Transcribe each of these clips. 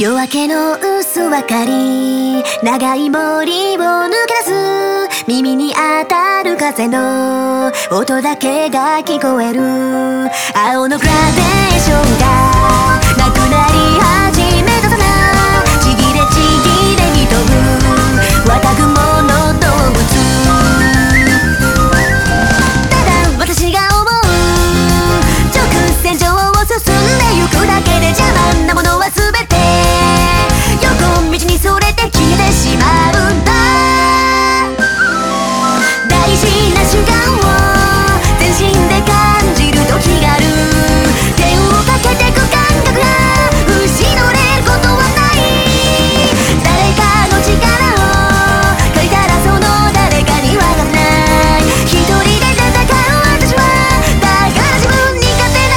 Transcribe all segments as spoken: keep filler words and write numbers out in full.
夜明けの薄明かり、長い森を抜け出す。耳に当たる風の音だけが聞こえる。青のグラデーションがなくなり始めたさな。ちぎれちぎれに飛ぶ綿雲の動物。ただ私が思う、直線上を進んでゆくだけで邪魔なものは全て横道にそれて消えてしまうんだ。大事な瞬間を全身で感じる時がある。手をかけてく感覚が失われることはない。誰かの力を借りたらその誰かには勝てない。一人で戦う私はだから自分に勝てない。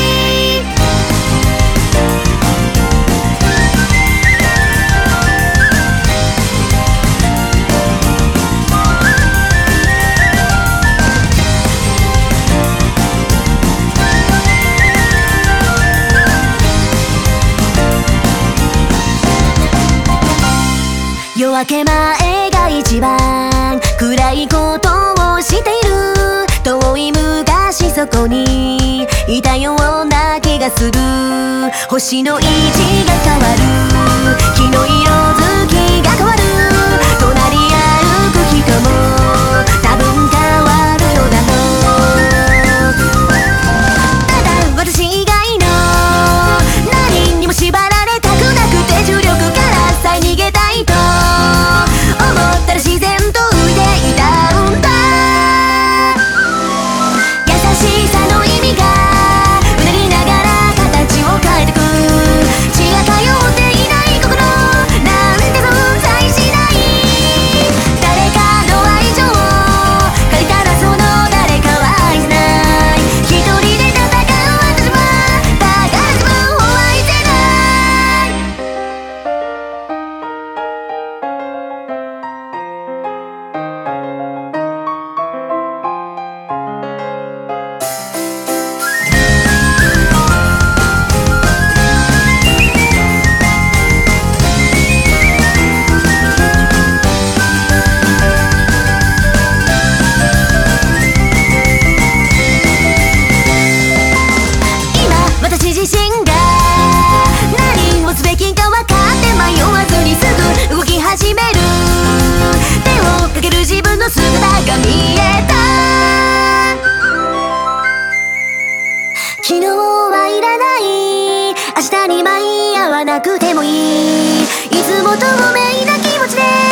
夜明け前が一番暗いことをしている。遠い昔そこにいたような気がする。星の位置が変わる、日の色づきが変わる。隣り歩く人も多分変わるのだろう。ただ私以外の何にも縛られたくなくて、重力からさえ逃げたいと思ったら自然と浮いていたんだ。優しさの意味がうなりながら形を変えてく。血が通っていない心なんて存在しない。誰かの愛情を借りたらその誰かは愛せない。一人で戦う私はだから自分を愛せない。私自身が何をすべきか分かって迷わずにすぐ動き始める。手をかける自分の姿が見えた。昨日はいらない、明日に舞い合わなくてもいい。いつも透明な気持ちで